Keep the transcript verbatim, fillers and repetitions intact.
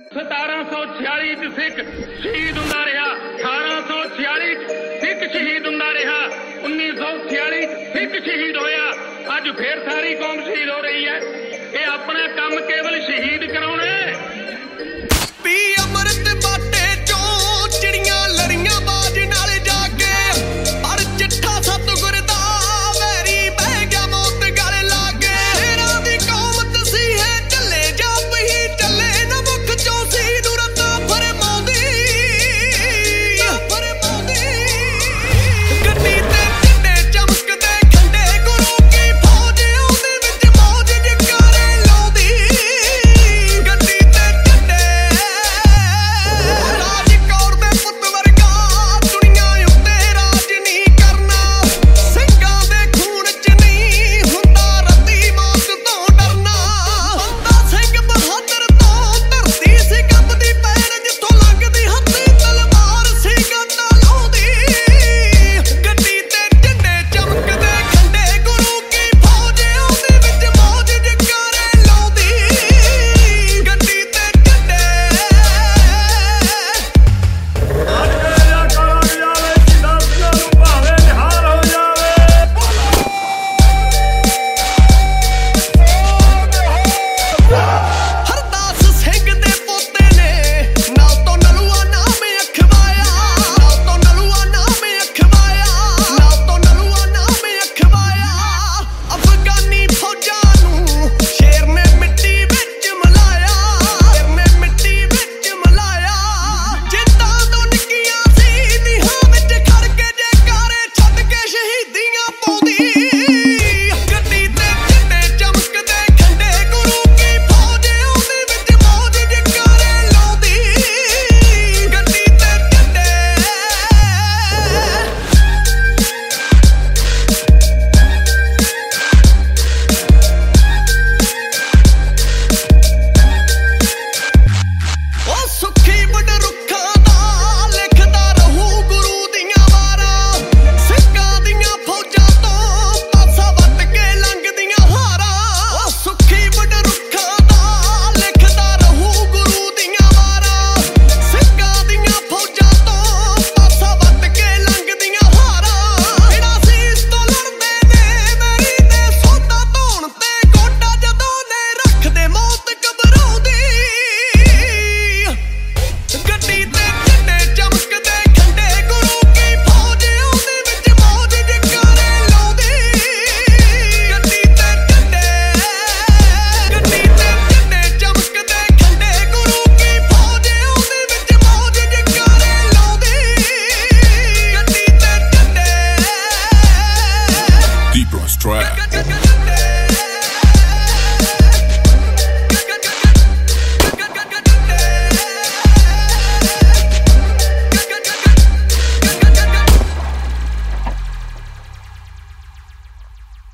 सतारह सौ छियाली च सिख शहीद हुंदा रहा, अठारह सौ छियाली च सिख शहीद हुंदा रहा, उन्नीस सौ छियाली च सिख शहीद होया, अज फिर सारी कौम शहीद हो रही है। ये अपना काम केवल शहीद